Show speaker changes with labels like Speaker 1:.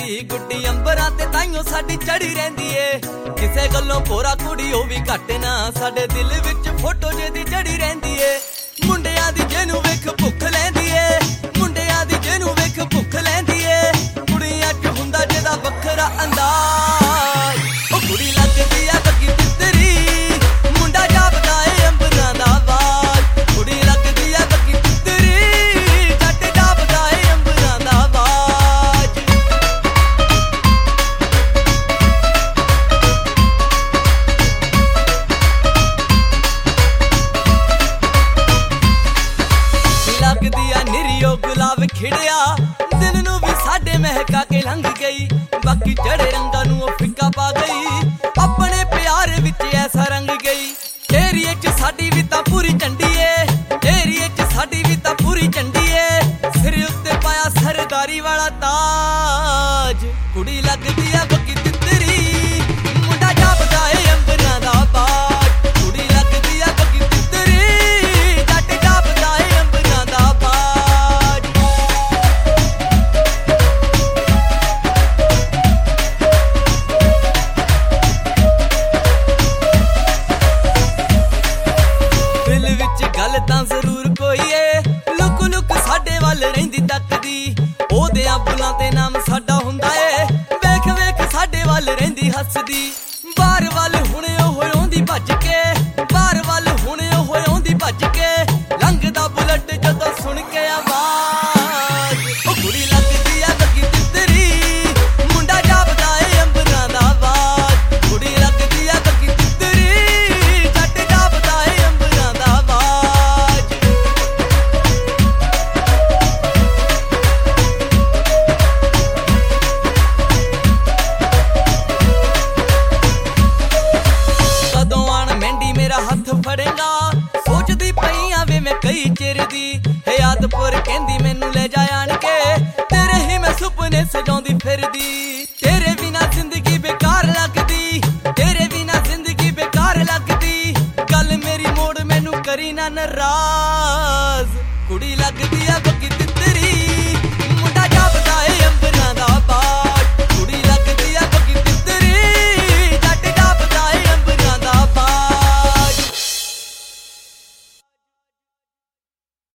Speaker 1: दी गुड्डी अंबरां ते ताइयों साडी चढ़ी रहिंदी ए किसे गल्लों भोरा कुड़ी ओ भी घट ना साडे दिल विच फोटो जेदी जड़ी रहिंदी ए मुंडियां दी जेनू वेख भुख लैंदी ए मुंडियां दी जेनू वेख भुख लैंदी ए कुड़ियां च हुंदा जेदा वखरा अंदाज ओ कुड़ी लगदी आ बगी तितरी मुंडा जापदा ए अंबरां दा बाज कुड़ी लगदी आ बगी तितरी जट जापदा ए अंबरां दा बाज लगदी आ निरियो गुलाब खिड़िया दिल नू भी साडे महका के लंघ गई बाकी जड़े रंगां नू ओ फिक्का पा गई अपने प्यार विच ऐसा रंग गई एरिए च साडी भी तां पूरी झंडी ए एरिए च साडी भी तां पूरी झंडी ए सिर उत्ते पाया सरदारी वाला ताज कुड़ी लगदी आ बगी तितरी मुंडा जापदा ए अंबरां दा बाज कुड़ी लगदी आ बगी तितरी जट जापदा ए अंबरां दा बाज दिल विच गल तां जरूर कोई ए लुक लुक साडे वल रहिंदी तकदी ओहदेयां बुलां ते नाम साडा हुंदा ए वेख वेख साडे वल रहिंदी हसदी बार वल हुणे ओह औंदी भज के बार वल हुणे ओह औंदी भज के लंघदा बुलट जदों सुण के आवाज ओ कुड़ी लगदी आ बगी तितरी मुंडा जापदा ए अंबरां दा बाज कुड़ी लगदी आ बगी तितरी जट जापदा ए अंबरां दा बाज कदों आण मेंढी मेरा हथ फड़ेगा सोचदी पईयां वे मैं कई चिर दी हयातपुर कहंदी मैनू ले जा आण के तेरे ही मैं सुपने सजाउंदी फिरदी